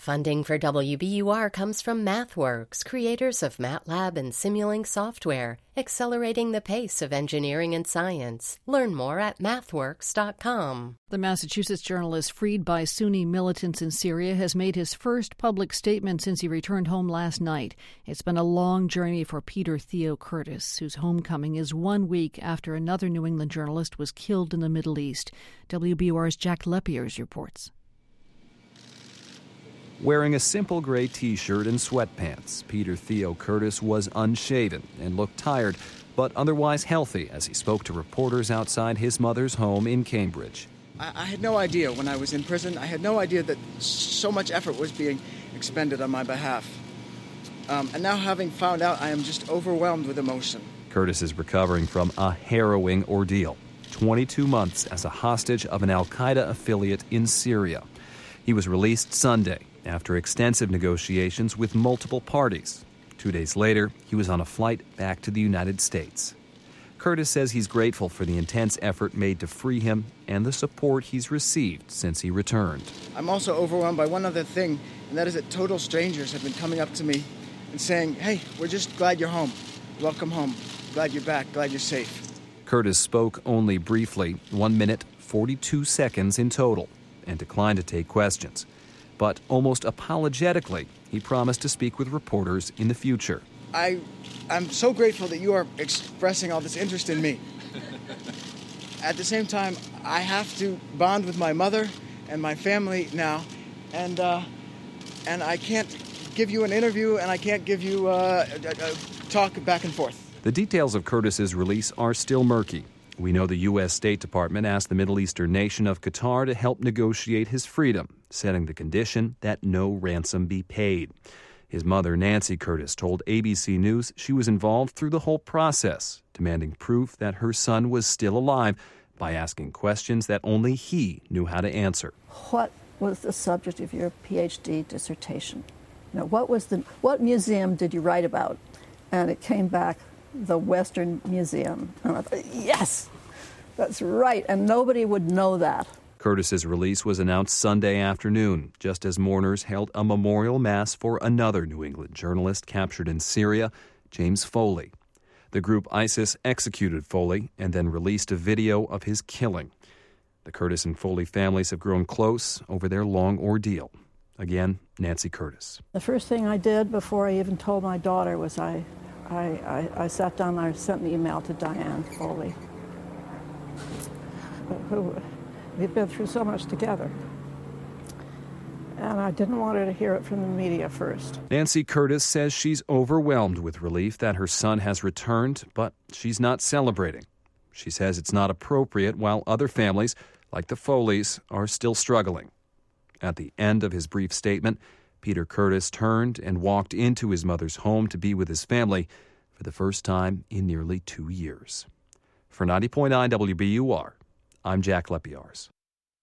Funding for WBUR comes from MathWorks, creators of MATLAB and Simulink software, accelerating the pace of engineering and science. Learn more at mathworks.com. The Massachusetts journalist freed by Sunni militants in Syria has made his first public statement since he returned home last night. It's been a long journey for Peter Theo Curtis, whose homecoming is 1 week after another New England journalist was killed in the Middle East. WBUR's Jack Lepiers reports. Wearing a simple gray T-shirt and sweatpants, Peter Theo Curtis was unshaven and looked tired, but otherwise healthy as he spoke to reporters outside his mother's home in Cambridge. I had no idea when I was in prison. I had no idea that so much effort was being expended on my behalf. And now having found out, I am just overwhelmed with emotion. Curtis is recovering from a harrowing ordeal. 22 months as a hostage of an al-Qaeda affiliate in Syria. He was released Sunday after extensive negotiations with multiple parties. 2 days later, he was on a flight back to the United States. Curtis says he's grateful for the intense effort made to free him and the support he's received since he returned. I'm also overwhelmed by one other thing, and that is that total strangers have been coming up to me and saying, "Hey, we're just glad you're home. Welcome home. Glad you're back. Glad you're safe." Curtis spoke only briefly, 1 minute, 42 seconds in total, and declined to take questions. But almost apologetically, he promised to speak with reporters in the future. I'm so grateful that you are expressing all this interest in me. At the same time, I have to bond with my mother and my family now, and I can't give you an interview, and I can't give you a talk back and forth. The details of Curtis's release are still murky. We know the U.S. State Department asked the Middle Eastern nation of Qatar to help negotiate his freedom, setting the condition that no ransom be paid. His mother, Nancy Curtis, told ABC News she was involved through the whole process, demanding proof that her son was still alive by asking questions that only he knew how to answer. What was the subject of your PhD dissertation? What museum did you write about? And it came back, the Western Museum. And I thought, yes, that's right, and nobody would know that. Curtis's release was announced Sunday afternoon, just as mourners held a memorial mass for another New England journalist captured in Syria, James Foley. The group ISIS executed Foley and then released a video of his killing. The Curtis and Foley families have grown close over their long ordeal. Again, Nancy Curtis. The first thing I did before I even told my daughter was I sat down and I sent an email to Diane Foley, who we've been through so much together. And I didn't want her to hear it from the media first. Nancy Curtis says she's overwhelmed with relief that her son has returned, but she's not celebrating. She says it's not appropriate while other families, like the Foleys, are still struggling. At the end of his brief statement, Peter Curtis turned and walked into his mother's home to be with his family for the first time in nearly 2 years. For 90.9 WBUR, I'm Jack Lepiers.